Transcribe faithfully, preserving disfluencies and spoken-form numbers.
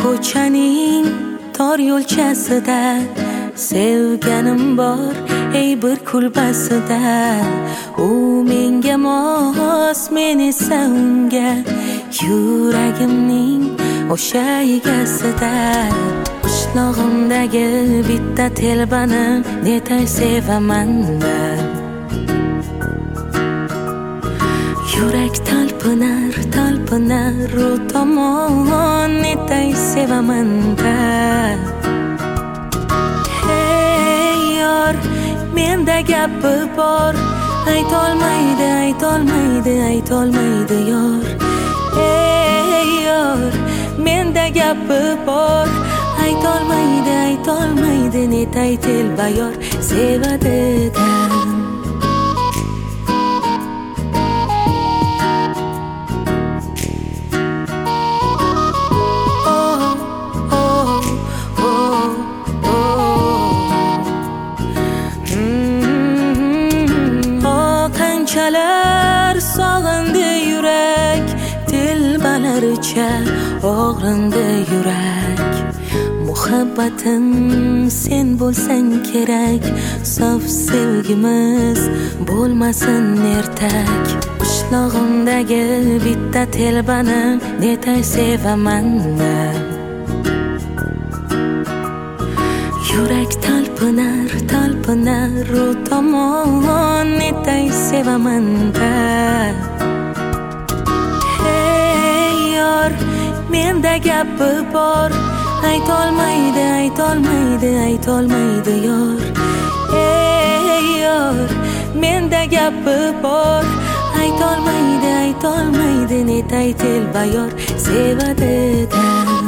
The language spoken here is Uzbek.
ko'chaning tor yo'lchasida sevganim bor ey bir kulbasida. U menga mos, men esa unga, yuragimning o'sha egasida. Qishlog'imdagi bitta telbani netay sevaman man. Yurak talpinar, talpinar u tomon, netay sevaman man. Hey yor, menda gapi bor, aytolmaydi, aytolmaydi, aytolmaydi yor. Hey yor, menda gapi bor, aytolmaydi, aytolmaydi, netay telba yor sevadi-da. Qanchalar sog'indi yurak, telbalaricha og'rindi yurak. Muhabbatim sen bo'lsang kerak, sof sevgimiz bo'lmasin ertak. Qishlog'imdagi bitta telbani netay sevaman man. Yurak talpinar, talpinar u tomon, netay sevaman man. Hey yor, menda gapi bor, aytolmaydi, aytolmaydi, aytolmaydi yor. Hey yor, menda gapi bor, aytolmaydi, aytolmaydi, netay telba yor sevadi-da.